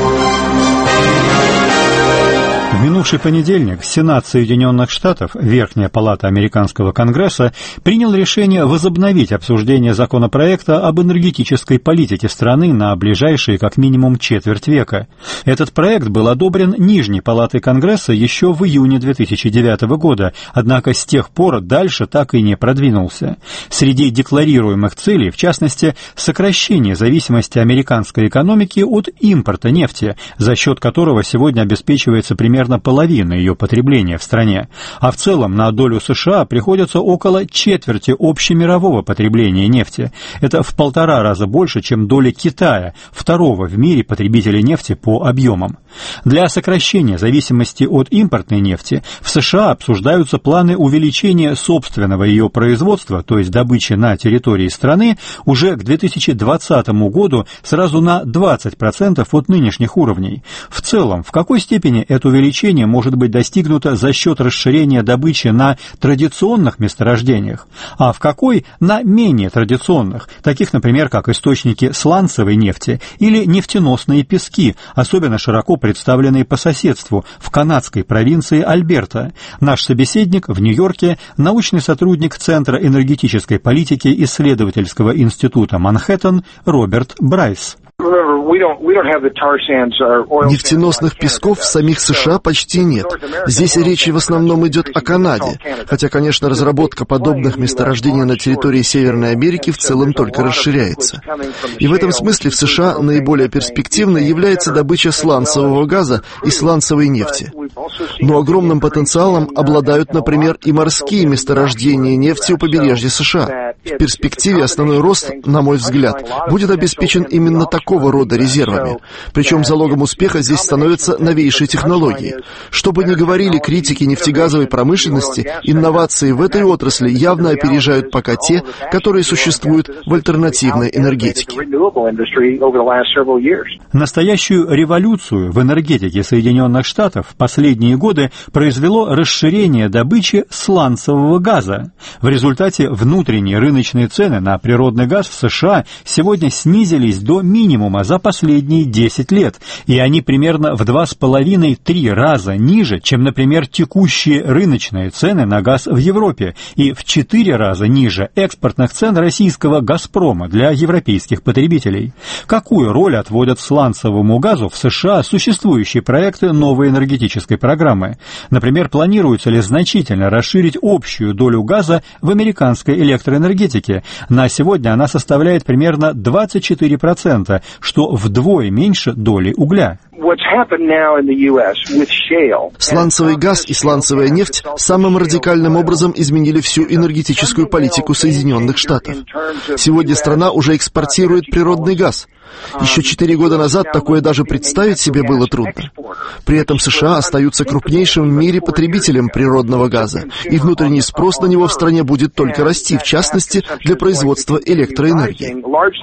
В минувший понедельник Сенат Соединенных Штатов, Верхняя палата Американского Конгресса, принял решение возобновить обсуждение законопроекта об энергетической политике страны на ближайшие как минимум четверть века. Этот проект был одобрен Нижней палатой Конгресса еще в июне 2009 года, однако с тех пор дальше так и не продвинулся. Среди декларируемых целей, в частности, сокращение зависимости американской экономики от импорта нефти, за счет которого сегодня обеспечивается примерно половина ее потребления в стране, а в целом на долю США приходится около четверти общемирового потребления нефти. Это в 1,5 раза больше, чем доля Китая, второго в мире потребителя нефти по объемам. Для сокращения зависимости от импортной нефти в США обсуждаются планы увеличения собственного ее производства, то есть добычи на территории страны, уже к 2020 году сразу на 20% от нынешних уровней. В целом, в какой степени это увеличение может быть достигнуто за счет расширения добычи на традиционных месторождениях, а в какой – на менее традиционных, таких, например, как источники сланцевой нефти или нефтеносные пески, особенно широко представленные по соседству в канадской провинции Альберта. Наш собеседник в Нью-Йорке – научный сотрудник Центра энергетической политики исследовательского института Манхэттен Роберт Брайс. Нефтеносных песков в самих США почти нет. Здесь речь в основном идет о Канаде, хотя, конечно, разработка подобных месторождений на территории Северной Америки в целом только расширяется. И в этом смысле в США наиболее перспективной является добыча сланцевого газа и сланцевой нефти. Но огромным потенциалом обладают, например, и морские месторождения нефти у побережья США. В перспективе основной рост, на мой взгляд, будет обеспечен именно такого рода резервами. Причем залогом успеха здесь становятся новейшие технологии. Что бы ни говорили критики нефтегазовой промышленности, инновации в этой отрасли явно опережают пока те, которые существуют в альтернативной энергетике. Настоящую революцию в энергетике Соединенных Штатов в последние годы произвело расширение добычи сланцевого газа. В результате внутренние рыночные цены на природный газ в США сегодня снизились до минимума за последние 10 лет, и они примерно в 2,5-3 раза ниже, чем, например, текущие рыночные цены на газ в Европе, и в 4 раза ниже экспортных цен российского «Газпрома» для европейских потребителей. Какую роль отводят сланцевому газу в США существующие проекты новой энергетической программы? Например, планируется ли значительно расширить общую долю газа в американской электроэнергетике? На сегодня она составляет примерно 24%, что вдвое меньше доли угля. Сланцевый газ и сланцевая нефть самым радикальным образом изменили всю энергетическую политику Соединенных Штатов. Сегодня страна уже экспортирует природный газ. Еще 4 года назад такое даже представить себе было трудно. При этом США остаются крупнейшим в мире потребителем природного газа, и внутренний спрос на него в стране будет только расти, в частности, для производства электроэнергии.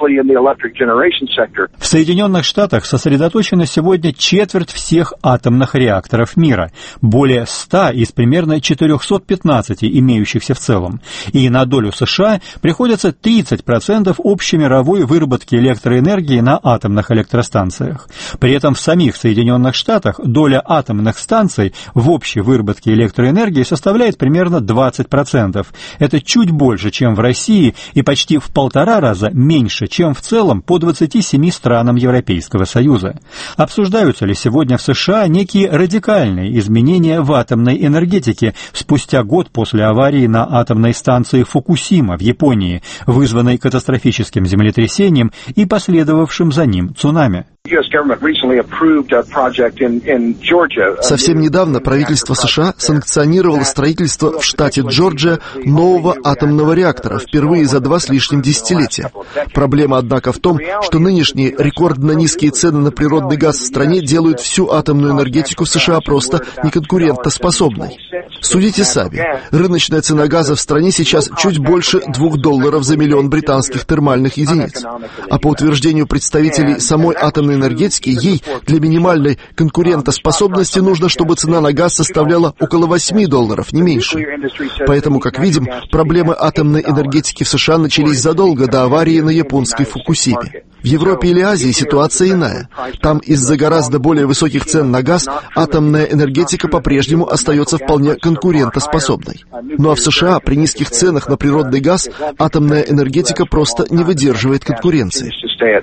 В Соединенных Штатах сосредоточена сегодня четверть всех атомных реакторов мира, более 100 из примерно 415 имеющихся в целом, и на долю США приходится 30% общемировой выработки электроэнергии на атомных электростанциях. При этом в самих Соединенных Штатах доля атомных станций в общей выработке электроэнергии составляет примерно 20%. Это чуть больше, чем в России, и почти в 1,5 раза меньше, чем в целом по 27 странам Европейского Союза. Обсуждаются ли сегодня в США некие радикальные изменения в атомной энергетике спустя год после аварии на атомной станции Фукусима в Японии, вызванной катастрофическим землетрясением и последовавшим за ним цунами? Совсем недавно правительство США санкционировало строительство в штате Джорджия нового атомного реактора впервые за 2 с лишним десятилетия. Проблема, однако, в том, что нынешние рекордно низкие цены на природный газ в стране делают всю атомную энергетику в США просто неконкурентоспособной. Судите сами. Рыночная цена газа в стране сейчас чуть больше $2 за миллион британских термальных единиц. А по утверждению представителей самой атомной энергетики, ей для минимальной конкурентоспособности нужно, чтобы цена на газ составляла около $8, не меньше. Поэтому, как видим, проблемы атомной энергетики в США начались задолго до аварии на японской Фукусиме. В Европе или Азии ситуация иная. Там из-за гораздо более высоких цен на газ атомная энергетика по-прежнему остается вполне конкурентоспособной. Ну а в США при низких ценах на природный газ атомная энергетика просто не выдерживает конкуренции.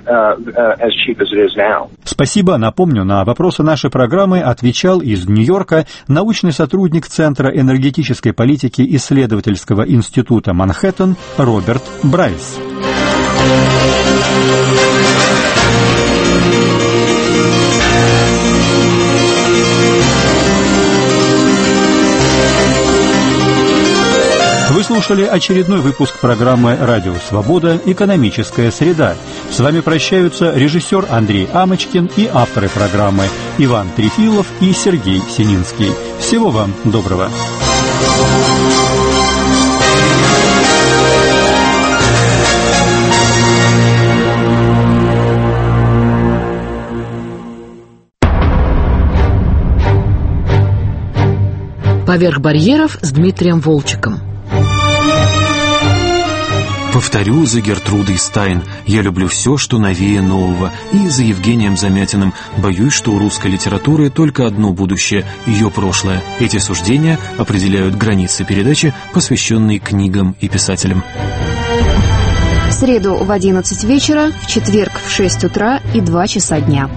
Спасибо. Напомню, на вопросы нашей программы отвечал из Нью-Йорка научный сотрудник Центра энергетической политики исследовательского института Манхэттен Роберт Брайс. Вы слушали очередной выпуск программы «Радио Свобода. Экономическая среда». С вами прощаются режиссер Андрей Амочкин и авторы программы Иван Трефилов и Сергей Сининский. Всего вам доброго. «Поверх барьеров» с Дмитрием Волчеком. Повторю за Гертрудой Стайн: я люблю все, что новее нового. И за Евгением Замятиным: боюсь, что у русской литературы только одно будущее — ее прошлое. Эти суждения определяют границы передачи, посвященной книгам и писателям. В среду в 11 вечера, в четверг в 6 утра и 2 часа дня.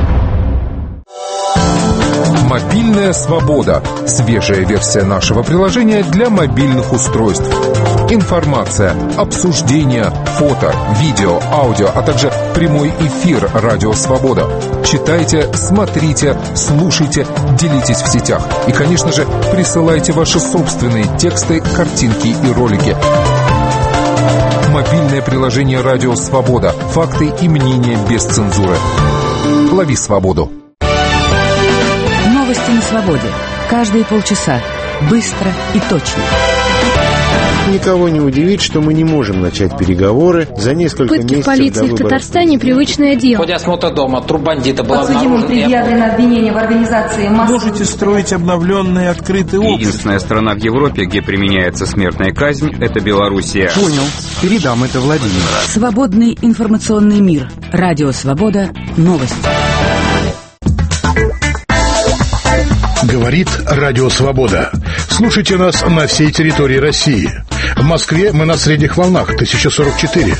Мобильная свобода. Свежая версия нашего приложения для мобильных устройств. Информация, обсуждения, фото, видео, аудио, а также прямой эфир «Радио Свобода». Читайте, смотрите, слушайте, делитесь в сетях. И, конечно же, присылайте ваши собственные тексты, картинки и ролики. Мобильное приложение «Радио Свобода». Факты и мнения без цензуры. Лови свободу. Новости на свободе. Каждые полчаса. Быстро и точно. Никого не удивит, что мы не можем начать переговоры за несколько месяцев до выборов. Пытки в полиции в Татарстане — привычное дело. В ходе осмотра дома труп бандита был обнаружен. Подсудимым предъявлено обвинение в организации массовых... Можете строить обновленные открытые общества. Единственная страна в Европе, где применяется смертная казнь, это Белоруссия. Понял. Передам это Владимиру. Свободный информационный мир. Радио Свобода. Новости. Говорит Радио Свобода. Слушайте нас на всей территории России. В Москве мы на средних волнах 1044.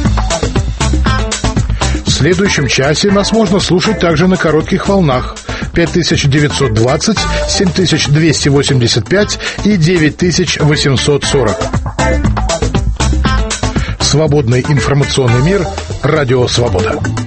В следующем часе нас можно слушать также на коротких волнах 5920, 7285 и 9840. Свободный информационный мир. Радио Свобода.